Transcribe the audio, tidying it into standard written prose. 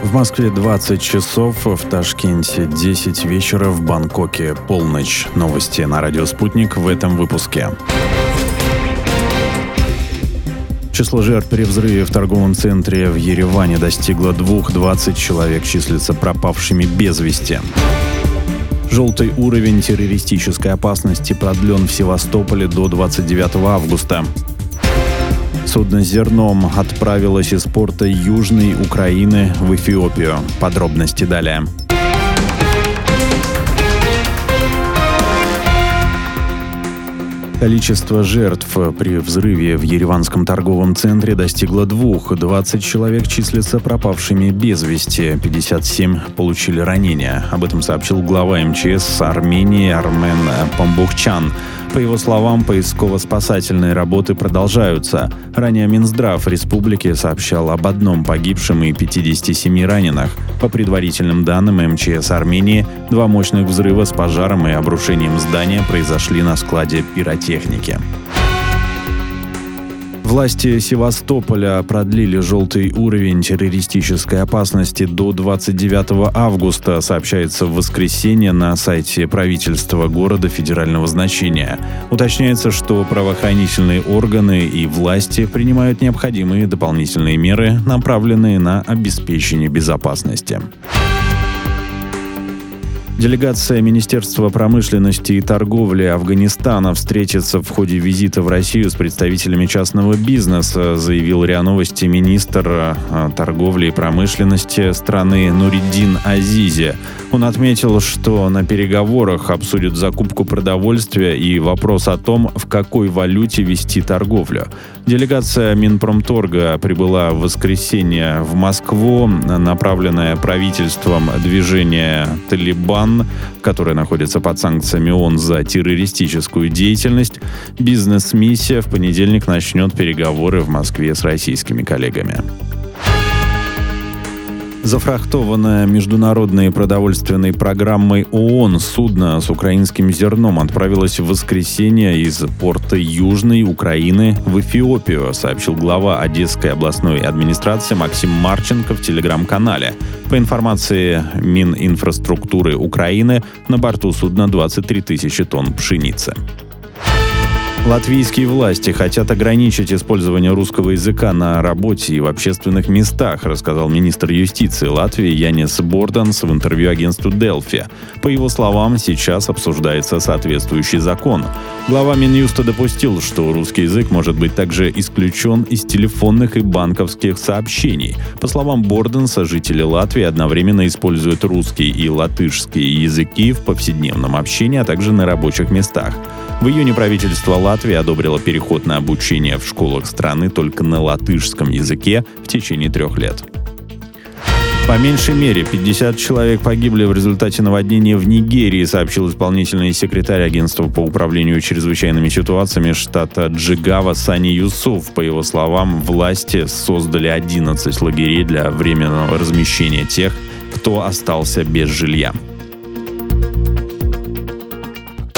В Москве 20 часов, в Ташкенте 10 вечера, в Бангкоке полночь. Новости на радио «Спутник» в этом выпуске. Число жертв при взрыве в торговом центре в Ереване достигло 20 человек числятся пропавшими без вести. Желтый уровень террористической опасности продлен в Севастополе до 29 августа. Судно с зерном отправилось из порта Южной Украины в Эфиопию. Подробности далее. Количество жертв при взрыве в Ереванском торговом центре достигло 20 человек числятся пропавшими без вести, 57 получили ранения. Об этом сообщил глава МЧС Армении Армен Памбухчан. По его словам, поисково-спасательные работы продолжаются. Ранее Минздрав республики сообщал об одном погибшем и 57 раненых. По предварительным данным МЧС Армении, 2 мощных взрыва с пожаром и обрушением здания произошли на складе пиротехники. Власти Севастополя продлили желтый уровень террористической опасности до 29 августа, сообщается в воскресенье на сайте правительства города федерального значения. Уточняется, что правоохранительные органы и власти принимают необходимые дополнительные меры, направленные на обеспечение безопасности. Делегация Министерства промышленности и торговли Афганистана встретится в ходе визита в Россию с представителями частного бизнеса, заявил РИА Новости министр торговли и промышленности страны Нуриддин Азизи. Он отметил, что на переговорах обсудят закупку продовольствия и вопрос о том, в какой валюте вести торговлю. Делегация Минпромторга прибыла в воскресенье в Москву, направленная правительством движения «Талибан», которая находится под санкциями ООН за террористическую деятельность. Бизнес-миссия в понедельник начнет переговоры в Москве с российскими коллегами. Зафрахтованное международной продовольственной программой ООН судно с украинским зерном отправилось в воскресенье из порта Южной Украины в Эфиопию, сообщил глава Одесской областной администрации Максим Марченко в телеграм-канале. По информации Мининфраструктуры Украины, на борту судна 23 тысячи тонн пшеницы. Латвийские власти хотят ограничить использование русского языка на работе и в общественных местах, рассказал министр юстиции Латвии Янис Борданс в интервью агентству Delfi. По его словам, сейчас обсуждается соответствующий закон. Глава Минюста допустил, что русский язык может быть также исключен из телефонных и банковских сообщений. По словам Борданса, жители Латвии одновременно используют русский и латышский языки в повседневном общении, а также на рабочих местах. В июне правительство Латвии одобрило переход на обучение в школах страны только на латышском языке в течение 3 лет. По меньшей мере 50 человек погибли в результате наводнения в Нигерии, сообщил исполнительный секретарь агентства по управлению чрезвычайными ситуациями штата Джигава Сани Юсуф. По его словам, власти создали 11 лагерей для временного размещения тех, кто остался без жилья.